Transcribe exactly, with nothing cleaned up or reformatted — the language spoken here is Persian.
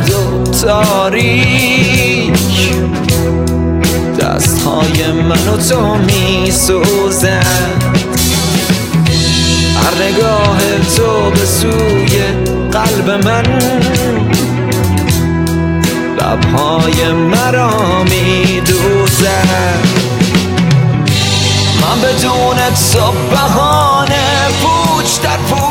سرد و تاریک دستهای من و تو می سوزد. هر نگاه تو به سوی قلب من لبهای مرا می دوزد. من بدون تو بهانه پوچ در پوچ